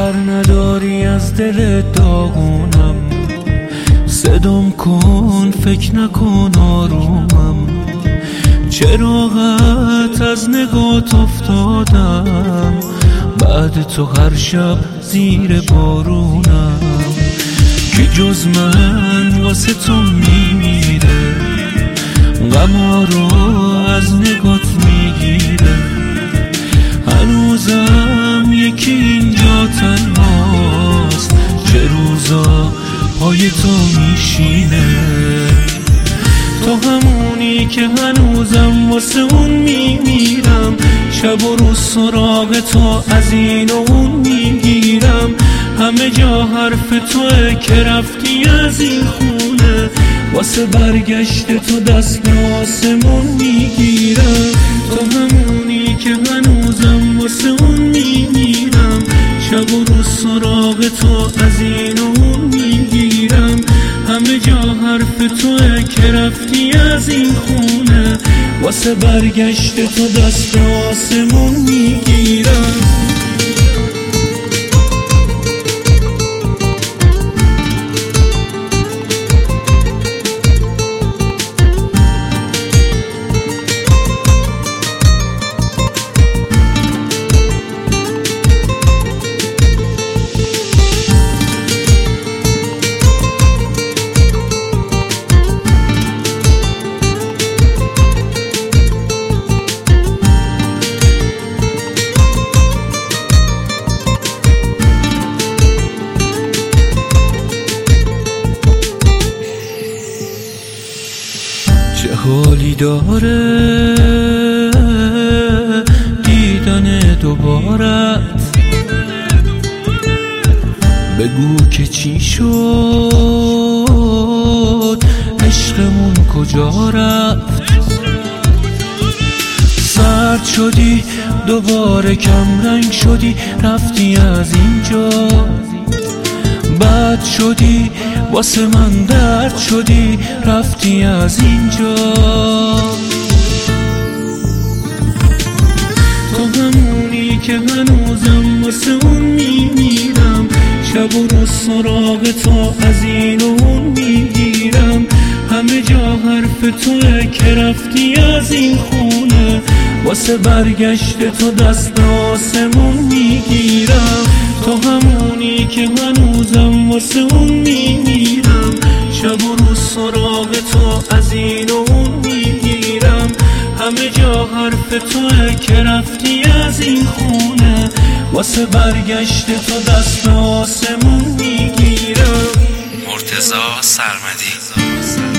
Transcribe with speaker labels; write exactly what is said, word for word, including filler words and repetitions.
Speaker 1: بر نداری از دل داغونم، صدام کن فکر نکن آرومم، چراغت از نگات افتادم، بعد تو هر شب زیر بارونم، که جز من واسه تو میمیره، غما رو از نگات میگیره، هنوزم یکی اینجا تنهاست، چه روزا پای تو میشینه، تو همونی که هنوزم واسه اون میمیرم، شب و روز سراغ تو از این و اون میگیرم، همه جا حرف توه که رفتی از این خونه، واسه برگشت تو دست به آسمون میگیرم، تو همونی که هنوزم واسه اون میمیرم، شب و روز سراغ تو از این و اون میگیرم، همه جا حرف توه که رفتی از این خونه، واسه برگشت تو دست به آسمون میگیرم. چه حالی داره دیدن دوبارت، بگو که چی شد عشقمون کجا رفت، سرد شدی دوباره کم رنگ شدی رفتی از اینجا، بد شدی واسه من درد شدی رفتی از اینجا، تو همونی که هنوزم واسه اون میمیرم، شب و روز سراغ تو از این و اون میگیرم، همه جا حرف توه که رفتی از این خونه، واسه برگشت تو دست به آسمون میگیرم، تو همونی که هنوزم واسه اون میمیرم، شب و روز سراغ تو از این و اون میگیرم، همه جا حرف توه که رفتی از این خونه، واسه برگشت تو دست به آسمون میگیرم.
Speaker 2: مرتضی سرمدی.